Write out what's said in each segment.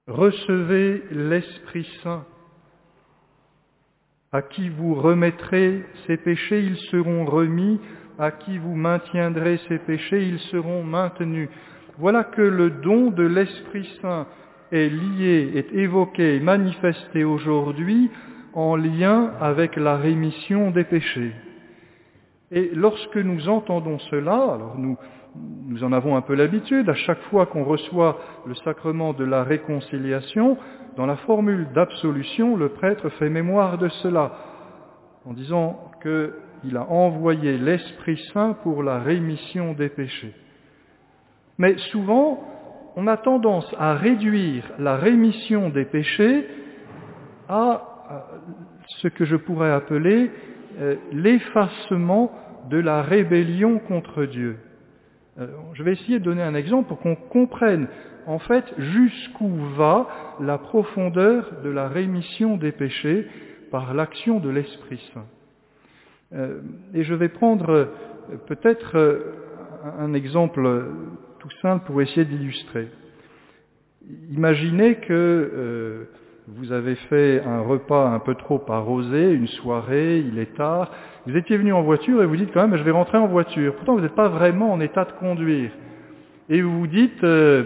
Recevez l'Esprit Saint. À qui vous remettrez ses péchés, ils seront remis. À qui vous maintiendrez ses péchés, ils seront maintenus. Voilà que le don de l'Esprit Saint est lié, est évoqué, manifesté aujourd'hui en lien avec la rémission des péchés. Et lorsque nous entendons cela, alors nous en avons un peu l'habitude, à chaque fois qu'on reçoit le sacrement de la réconciliation, dans la formule d'absolution, le prêtre fait mémoire de cela, en disant qu'il a envoyé l'Esprit Saint pour la rémission des péchés. Mais souvent, on a tendance à réduire la rémission des péchés à ce que je pourrais appeler l'effacement de la rébellion contre Dieu. Je vais essayer de donner un exemple pour qu'on comprenne en fait jusqu'où va la profondeur de la rémission des péchés par l'action de l'Esprit Saint. Et je vais prendre peut-être un exemple tout simple pour essayer d'illustrer. Imaginez que vous avez fait un repas un peu trop arrosé, une soirée, il est tard, vous étiez venu en voiture et vous dites quand même je vais rentrer en voiture. Pourtant vous n'êtes pas vraiment en état de conduire. Et vous vous dites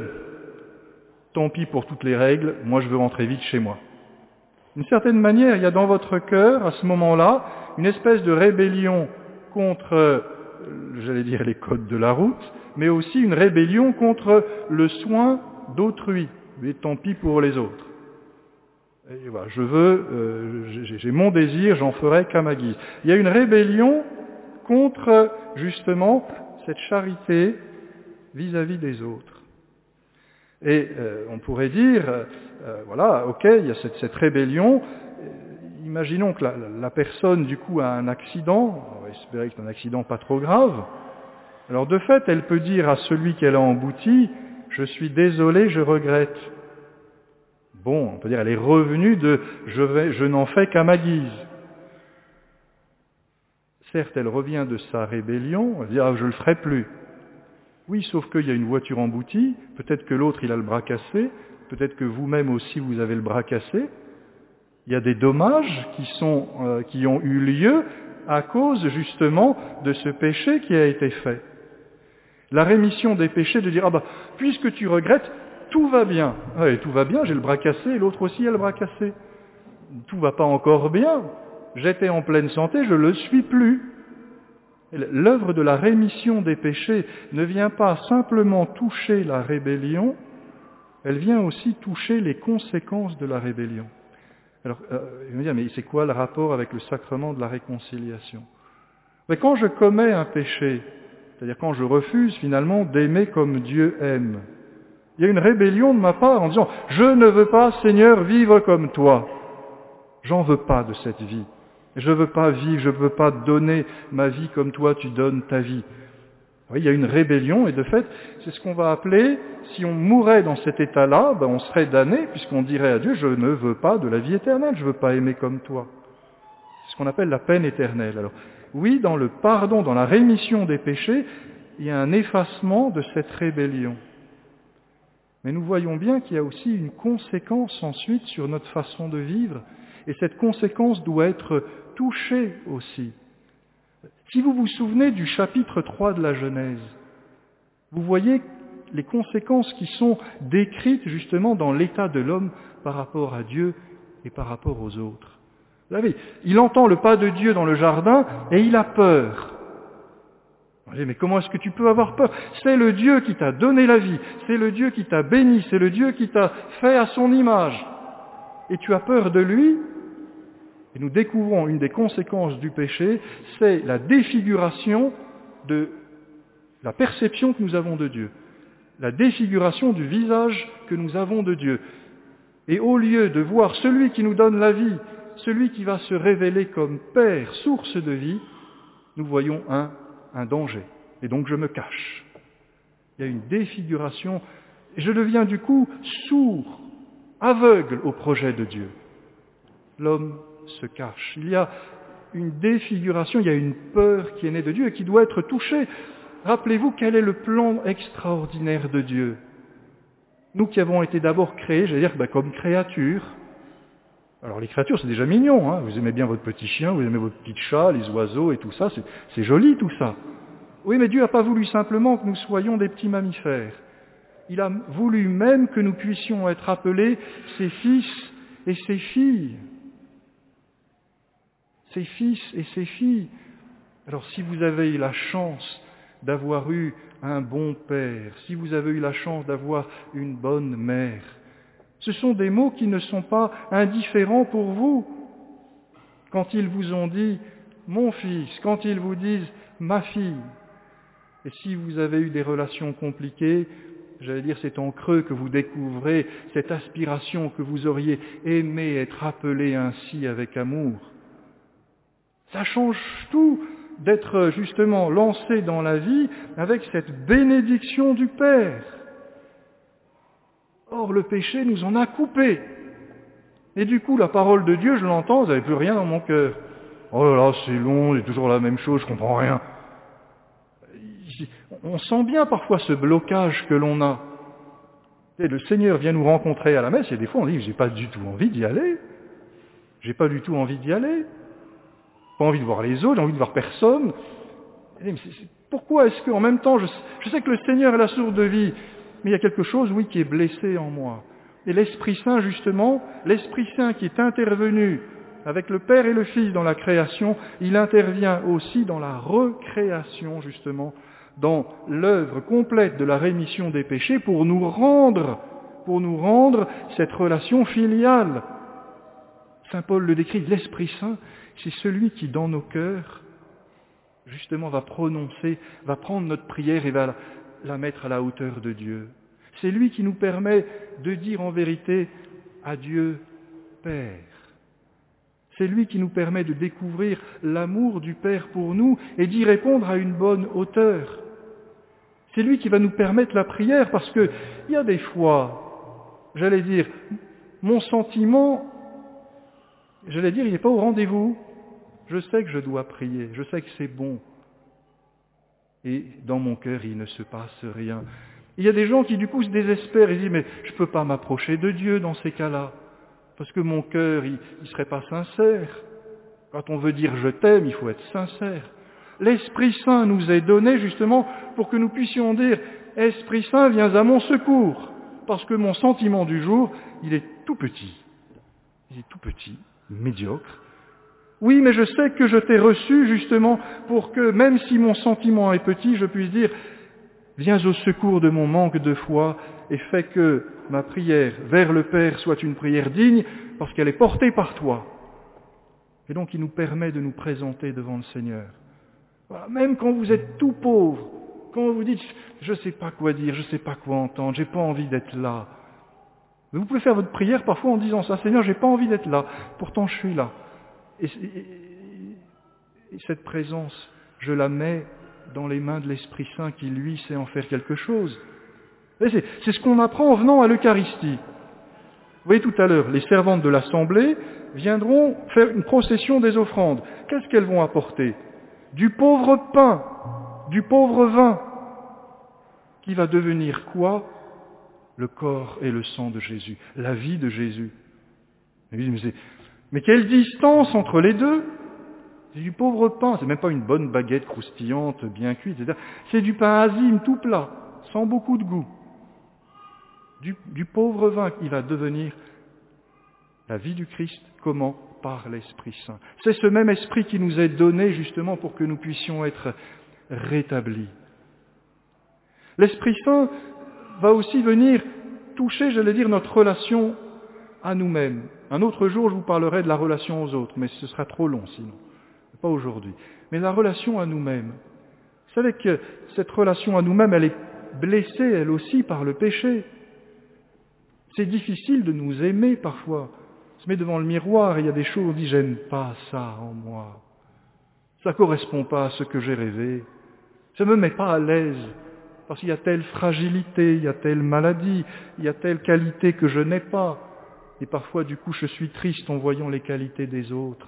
tant pis pour toutes les règles, moi je veux rentrer vite chez moi. D'une certaine manière, il y a dans votre cœur, à ce moment-là, une espèce de rébellion contre, j'allais dire, les codes de la route, mais aussi une rébellion contre le soin d'autrui. Mais tant pis pour les autres. Et voilà, j'ai mon désir, j'en ferai qu'à ma guise. Il y a une rébellion contre, justement, cette charité vis-à-vis des autres. Et on pourrait dire, voilà, ok, il y a cette rébellion. Imaginons que la personne, du coup, a un accident. On va espérer que c'est un accident pas trop grave. Alors, de fait, elle peut dire à celui qu'elle a embouti, « Je suis désolé, je regrette ». Bon, on peut dire, elle est revenue de « je n'en fais qu'à ma guise ». Certes, elle revient de sa rébellion, elle dit « Ah, je le ferai plus ». Oui, sauf qu'il y a une voiture emboutie, peut-être que l'autre il a le bras cassé, peut-être que vous-même aussi vous avez le bras cassé. Il y a des dommages qui ont eu lieu à cause justement de ce péché qui a été fait. La rémission des péchés de dire puisque tu regrettes, tout va bien. Et tout va bien, j'ai le bras cassé et l'autre aussi a le bras cassé. Tout va pas encore bien. J'étais en pleine santé, je le suis plus. L'œuvre de la rémission des péchés ne vient pas simplement toucher la rébellion, elle vient aussi toucher les conséquences de la rébellion. Alors, il me dit, mais c'est quoi le rapport avec le sacrement de la réconciliation ? Mais quand je commets un péché, c'est-à-dire quand je refuse finalement d'aimer comme Dieu aime, il y a une rébellion de ma part en disant « Je ne veux pas, Seigneur, vivre comme toi. J'en veux pas de cette vie. Je ne veux pas vivre, je ne veux pas donner ma vie comme toi tu donnes ta vie. » Oui, il y a une rébellion et de fait, c'est ce qu'on va appeler, si on mourait dans cet état-là, on serait damné puisqu'on dirait à Dieu « Je ne veux pas de la vie éternelle, je ne veux pas aimer comme toi. » C'est ce qu'on appelle la peine éternelle. Alors, oui, dans le pardon, dans la rémission des péchés, il y a un effacement de cette rébellion. Mais nous voyons bien qu'il y a aussi une conséquence ensuite sur notre façon de vivre, et cette conséquence doit être touchée aussi. Si vous vous souvenez du chapitre 3 de la Genèse, vous voyez les conséquences qui sont décrites justement dans l'état de l'homme par rapport à Dieu et par rapport aux autres. Vous savez, il entend le pas de Dieu dans le jardin et il a peur. Mais comment est-ce que tu peux avoir peur ? C'est le Dieu qui t'a donné la vie, c'est le Dieu qui t'a béni, c'est le Dieu qui t'a fait à son image. Et tu as peur de lui ? Et nous découvrons une des conséquences du péché, c'est la défiguration de la perception que nous avons de Dieu, la défiguration du visage que nous avons de Dieu. Et au lieu de voir celui qui nous donne la vie, celui qui va se révéler comme Père, source de vie, nous voyons un danger. Et donc je me cache. Il y a une défiguration. Et je deviens du coup sourd, aveugle au projet de Dieu. L'homme se cache. Il y a une défiguration, il y a une peur qui est née de Dieu et qui doit être touchée. Rappelez-vous quel est le plan extraordinaire de Dieu. Nous qui avons été d'abord créés, j'allais dire, comme créatures. Alors les créatures, c'est déjà mignon, hein. Vous aimez bien votre petit chien, vous aimez votre petit chat, les oiseaux et tout ça, c'est joli tout ça. Oui, mais Dieu n'a pas voulu simplement que nous soyons des petits mammifères. Il a voulu même que nous puissions être appelés ses fils et ses filles. Ses fils et ses filles. Alors si vous avez eu la chance d'avoir eu un bon père, si vous avez eu la chance d'avoir une bonne mère, ce sont des mots qui ne sont pas indifférents pour vous. Quand ils vous ont dit « mon fils », quand ils vous disent « ma fille », et si vous avez eu des relations compliquées, j'allais dire c'est en creux que vous découvrez cette aspiration que vous auriez aimé être appelé ainsi avec amour. Ça change tout d'être justement lancé dans la vie avec cette bénédiction du Père. Or, le péché nous en a coupés. Et du coup, la parole de Dieu, je l'entends, vous n'avez plus rien dans mon cœur. Oh là là, c'est long, c'est toujours la même chose, je comprends rien. On sent bien parfois ce blocage que l'on a. Et le Seigneur vient nous rencontrer à la messe, et des fois on dit, j'ai pas du tout envie d'y aller. J'ai pas du tout envie d'y aller. Pas envie de voir les autres, j'ai envie de voir personne. Pourquoi est-ce qu'en même temps, je sais que le Seigneur est la source de vie, mais il y a quelque chose, oui, qui est blessé en moi. Et l'Esprit Saint, justement, l'Esprit Saint qui est intervenu avec le Père et le Fils dans la création, il intervient aussi dans la recréation, justement, dans l'œuvre complète de la rémission des péchés pour nous rendre cette relation filiale. Saint Paul le décrit, l'Esprit Saint, c'est celui qui, dans nos cœurs, justement, va prendre notre prière et va la mettre à la hauteur de Dieu. C'est lui qui nous permet de dire en vérité à Dieu Père. C'est lui qui nous permet de découvrir l'amour du Père pour nous et d'y répondre à une bonne hauteur. C'est lui qui va nous permettre la prière parce que il y a des fois, j'allais dire, mon sentiment, il n'est pas au rendez-vous. Je sais que je dois prier, je sais que c'est bon. Et dans mon cœur, il ne se passe rien. Il y a des gens qui du coup se désespèrent et disent « mais je ne peux pas m'approcher de Dieu dans ces cas-là, parce que mon cœur, il ne serait pas sincère. » Quand on veut dire « je t'aime », il faut être sincère. L'Esprit Saint nous est donné justement pour que nous puissions dire « Esprit Saint, viens à mon secours », parce que mon sentiment du jour, il est tout petit. Il est tout petit, médiocre. Oui, mais je sais que je t'ai reçu justement pour que, même si mon sentiment est petit, je puisse dire « Viens au secours de mon manque de foi et fais que ma prière vers le Père soit une prière digne parce qu'elle est portée par toi. » Et donc il nous permet de nous présenter devant le Seigneur. Voilà, même quand vous êtes tout pauvre, quand vous dites « Je ne sais pas quoi dire, je ne sais pas quoi entendre, j'ai pas envie d'être là. » Vous pouvez faire votre prière parfois en disant ça « Seigneur, j'ai pas envie d'être là, pourtant je suis là. » Et cette présence, je la mets dans les mains de l'Esprit Saint qui, lui, sait en faire quelque chose. C'est ce qu'on apprend en venant à l'Eucharistie. Vous voyez tout à l'heure, les servantes de l'Assemblée viendront faire une procession des offrandes. Qu'est-ce qu'elles vont apporter? Du pauvre pain, du pauvre vin, qui va devenir quoi? Le corps et le sang de Jésus, la vie de Jésus. Mais quelle distance entre les deux? C'est du pauvre pain, c'est même pas une bonne baguette croustillante, bien cuite, etc. C'est du pain azime, tout plat, sans beaucoup de goût. Du pauvre vin qui va devenir la vie du Christ. Comment? Par l'Esprit Saint. C'est ce même Esprit qui nous est donné justement pour que nous puissions être rétablis. L'Esprit Saint va aussi venir toucher, j'allais dire, notre relation à nous-mêmes. Un autre jour, je vous parlerai de la relation aux autres, mais ce sera trop long sinon. Pas aujourd'hui. Mais la relation à nous-mêmes. Vous savez que cette relation à nous-mêmes, elle est blessée, elle aussi, par le péché. C'est difficile de nous aimer parfois. On se met devant le miroir et il y a des choses, on dit « j'aime pas ça en moi. Ça ne correspond pas à ce que j'ai rêvé. Ça ne me met pas à l'aise. Parce qu'il y a telle fragilité, il y a telle maladie, il y a telle qualité que je n'ai pas. » Et parfois, du coup, je suis triste en voyant les qualités des autres.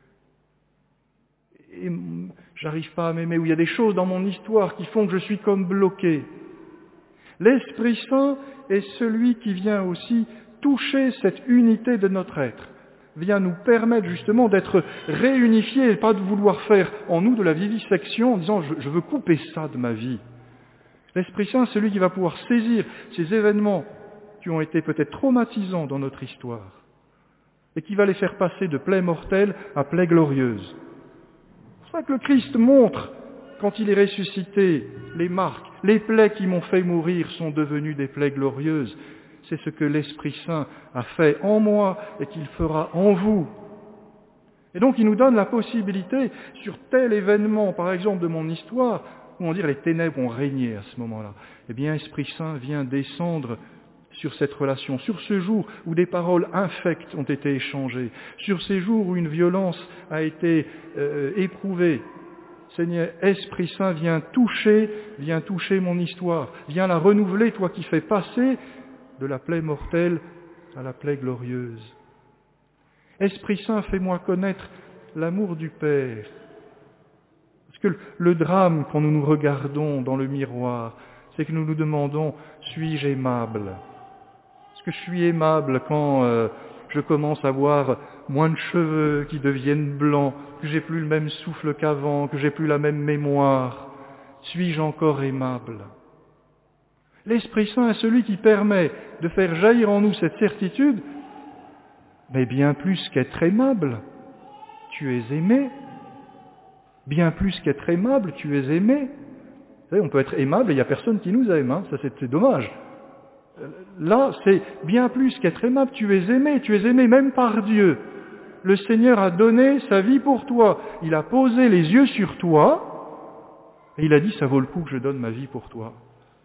Et j'arrive pas à m'aimer, ou il y a des choses dans mon histoire qui font que je suis comme bloqué. L'Esprit Saint est celui qui vient aussi toucher cette unité de notre être, vient nous permettre justement d'être réunifiés et pas de vouloir faire en nous de la vivisection en disant je veux couper ça de ma vie. L'Esprit Saint, c'est celui qui va pouvoir saisir ces événements qui ont été peut-être traumatisants dans notre histoire et qui va les faire passer de plaie mortelle à plaie glorieuse. C'est ça que le Christ montre quand il est ressuscité, les marques, les plaies qui m'ont fait mourir sont devenues des plaies glorieuses. C'est ce que l'Esprit Saint a fait en moi et qu'il fera en vous. Et donc il nous donne la possibilité, sur tel événement, par exemple de mon histoire, où on dit les ténèbres ont régné à ce moment-là, eh bien l'Esprit Saint vient descendre sur cette relation, sur ce jour où des paroles infectes ont été échangées, sur ces jours où une violence a été éprouvée. Seigneur, Esprit Saint, viens toucher mon histoire, viens la renouveler, toi qui fais passer de la plaie mortelle à la plaie glorieuse. Esprit Saint, fais-moi connaître l'amour du Père. Parce que le drame, quand nous nous regardons dans le miroir, c'est que nous nous demandons, suis-je aimable ? Est-ce que je suis aimable quand je commence à avoir moins de cheveux qui deviennent blancs, que j'ai plus le même souffle qu'avant, que j'ai plus la même mémoire? Suis-je encore aimable ? L'Esprit Saint est celui qui permet de faire jaillir en nous cette certitude, mais bien plus qu'être aimable, tu es aimé. Bien plus qu'être aimable, tu es aimé. Vous savez, on peut être aimable et il n'y a personne qui nous aime, ça c'est dommage. Là, c'est bien plus qu'être aimable, tu es aimé même par Dieu. Le Seigneur a donné sa vie pour toi, il a posé les yeux sur toi, et il a dit, ça vaut le coup que je donne ma vie pour toi.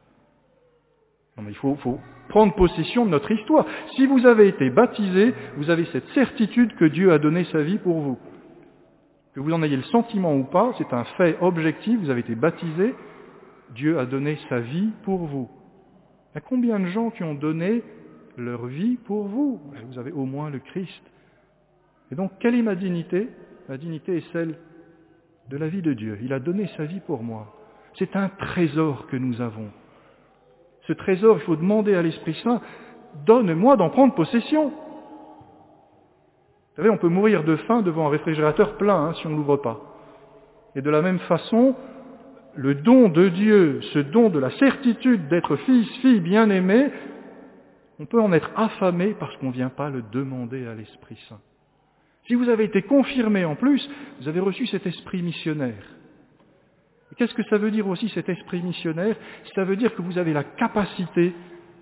Non, mais il faut prendre possession de notre histoire. Si vous avez été baptisé, vous avez cette certitude que Dieu a donné sa vie pour vous. Que vous en ayez le sentiment ou pas, c'est un fait objectif, vous avez été baptisé, Dieu a donné sa vie pour vous. Il y a combien de gens qui ont donné leur vie pour vous? Vous avez au moins le Christ. Et donc, quelle est ma dignité? Ma dignité est celle de la vie de Dieu. Il a donné sa vie pour moi. C'est un trésor que nous avons. Ce trésor, il faut demander à l'Esprit Saint, donne-moi d'en prendre possession. Vous savez, on peut mourir de faim devant un réfrigérateur plein si on ne l'ouvre pas. Et de la même façon, le don de Dieu, ce don de la certitude d'être fils, fille bien-aimée, on peut en être affamé parce qu'on ne vient pas le demander à l'Esprit Saint. Si vous avez été confirmé en plus, vous avez reçu cet esprit missionnaire. Et qu'est-ce que ça veut dire aussi cet esprit missionnaire? Ça veut dire que vous avez la capacité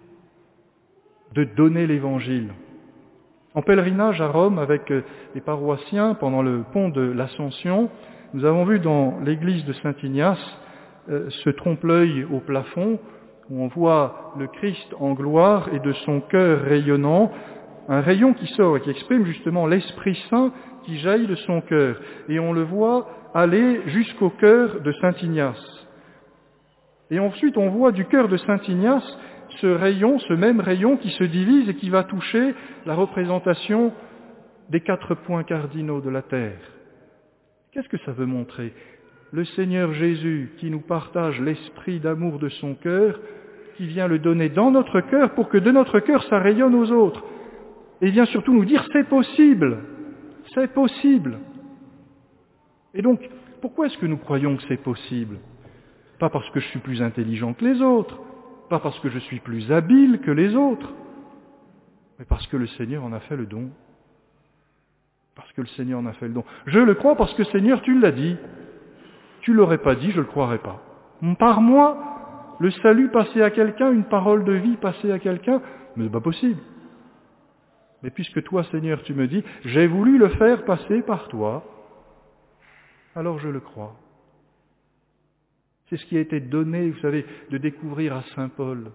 de donner l'Évangile. En pèlerinage à Rome avec les paroissiens pendant le pont de l'Ascension, nous avons vu dans l'église de Saint-Ignace ce trompe-l'œil au plafond où on voit le Christ en gloire et de son cœur rayonnant, un rayon qui sort et qui exprime justement l'Esprit Saint qui jaillit de son cœur. Et on le voit aller jusqu'au cœur de Saint-Ignace. Et ensuite on voit du cœur de Saint-Ignace ce rayon, ce même rayon qui se divise et qui va toucher la représentation des 4 points cardinaux de la terre. Qu'est-ce que ça veut montrer? Le Seigneur Jésus qui nous partage l'esprit d'amour de son cœur, qui vient le donner dans notre cœur pour que de notre cœur ça rayonne aux autres. Et vient surtout nous dire c'est possible, c'est possible. Et donc, pourquoi est-ce que nous croyons que c'est possible? Pas parce que je suis plus intelligent que les autres, pas parce que je suis plus habile que les autres, mais parce que le Seigneur en a fait le don. Parce que le Seigneur en a fait le don. Je le crois parce que Seigneur, tu l'as dit. Tu l'aurais pas dit, je ne le croirais pas. Par moi, le salut passé à quelqu'un, une parole de vie passée à quelqu'un, mais c'est pas possible. Mais puisque toi, Seigneur, tu me dis, j'ai voulu le faire passer par toi, alors je le crois. C'est ce qui a été donné, vous savez, de découvrir à Saint Paul.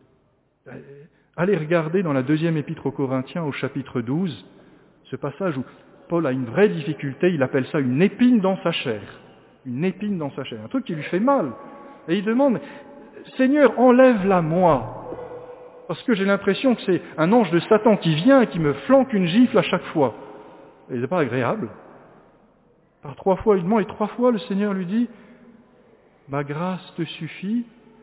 Allez regarder dans la 2e épître aux Corinthiens, au chapitre 12, ce passage où Paul a une vraie difficulté, il appelle ça une épine dans sa chair. Une épine dans sa chair, un truc qui lui fait mal. Et il demande, Seigneur, enlève-la moi. Parce que j'ai l'impression que c'est un ange de Satan qui vient et qui me flanque une gifle à chaque fois. Et c'est pas agréable. Par 3 fois, il demande, et 3 fois, le Seigneur lui dit, ma grâce te suffit,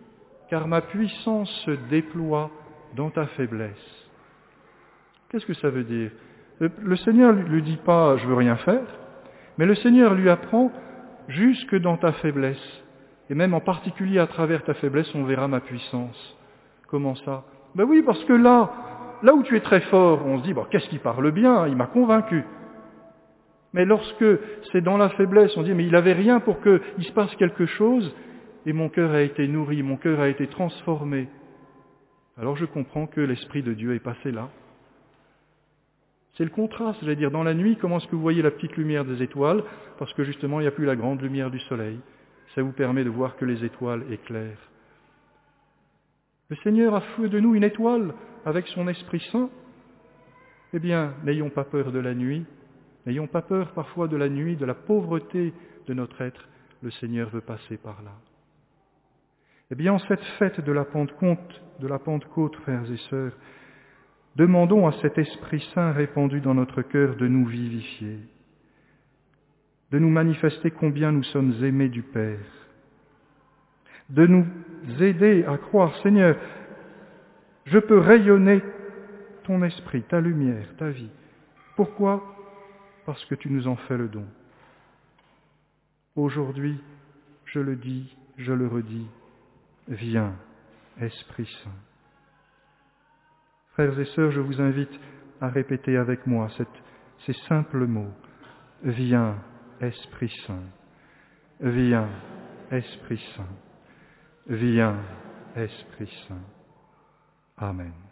car ma puissance se déploie dans ta faiblesse. Qu'est-ce que ça veut dire? Le Seigneur ne lui dit pas « je veux rien faire », mais le Seigneur lui apprend « jusque dans ta faiblesse ». Et même en particulier à travers ta faiblesse, on verra ma puissance. Comment ça? Ben oui, parce que là où tu es très fort, on se dit « qu'est-ce qu'il parle bien, il m'a convaincu ». Mais lorsque c'est dans la faiblesse, on dit « mais il n'avait rien pour qu'il se passe quelque chose ». Et mon cœur a été nourri, mon cœur a été transformé. Alors je comprends que l'Esprit de Dieu est passé là. C'est le contraste, j'allais dire, dans la nuit, comment est-ce que vous voyez la petite lumière des étoiles? Parce que justement, il n'y a plus la grande lumière du soleil. Ça vous permet de voir que les étoiles éclairent. Le Seigneur a fait de nous une étoile avec son Esprit Saint. Eh bien, n'ayons pas peur de la nuit, n'ayons pas peur parfois de la nuit, de la pauvreté de notre être. Le Seigneur veut passer par là. Eh bien, en cette fête de la Pentecôte, frères et sœurs, demandons à cet Esprit Saint répandu dans notre cœur de nous vivifier, de nous manifester combien nous sommes aimés du Père, de nous aider à croire, Seigneur, je peux rayonner ton esprit, ta lumière, ta vie. Pourquoi? Parce que tu nous en fais le don. Aujourd'hui, je le dis, je le redis, viens, Esprit Saint. Frères et sœurs, je vous invite à répéter avec moi ces simples mots. Viens, Esprit Saint. Viens, Esprit Saint. Viens, Esprit Saint. Amen.